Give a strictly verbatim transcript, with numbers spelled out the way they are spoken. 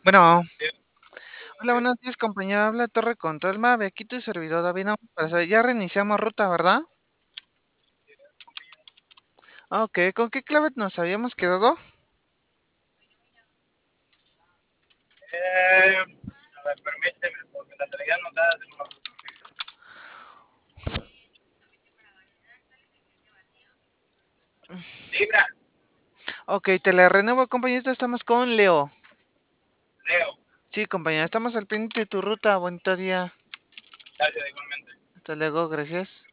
Bueno, hola, buenos días, compañero. Habla Torre Control Mave. Aquí tu servidor David. Nada más para saber, ya reiniciamos ruta, ¿verdad? Ah, ok, ¿con qué clave nos habíamos quedado? Ok, te la renuevo, compañero. Estamos con Leo. Sí, compañero, estamos al pendiente de tu ruta. Bonito día. Hasta luego, gracias.